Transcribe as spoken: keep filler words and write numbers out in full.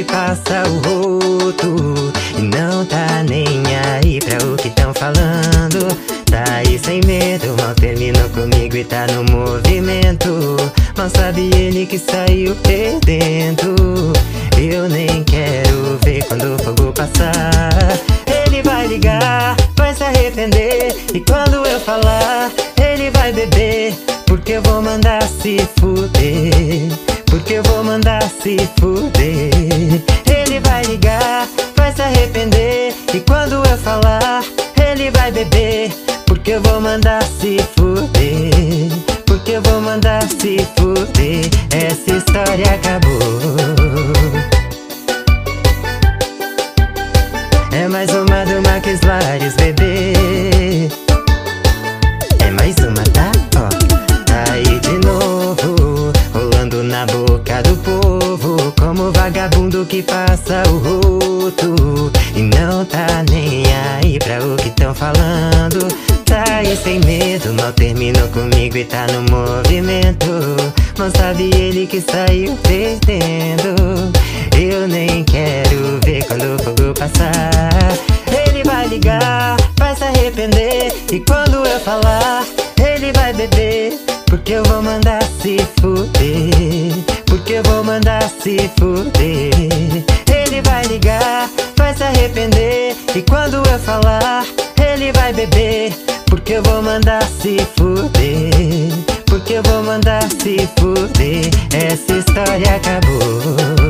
que passa o rodo e não tá nem aí pra o que tão falando. Tá aí sem medo, mal terminou comigo e tá no movimento. Mal sabe ele que saiu perdendo. Eu nem quero ver quando o fogo passar. Ele vai ligar, vai se arrepender, e quando eu falar, ele vai beber. Porque eu vou mandar se fuder, porque eu vou mandar se fuder. Ele vai ligar, vai se arrepender, e quando eu falar, ele vai beber. Porque eu vou mandar se fuder, porque eu vou mandar se fuder. Essa história acabou. É mais uma do Marques Lares, bebê. É mais uma, tá? Ó, tá aí de novo, rolando na boca do povo, como vagabundo que passa o rodo e não tá nem aí pra o que tão falando. Tá aí sem medo, mal terminou comigo e tá no movimento. Mal sabe ele que saiu perdendo. Eu nem quero ver quando o fogo passar. Ele vai ligar, vai se arrepender, e quando eu falar, ele vai beber. Porque eu vou mandar se fuder, porque eu vou mandar se fuder. Ele vai ligar, vai se arrepender, e quando eu falar, ele vai beber. Porque eu vou mandar se fuder, porque eu vou mandar se fuder. Essa história acabou.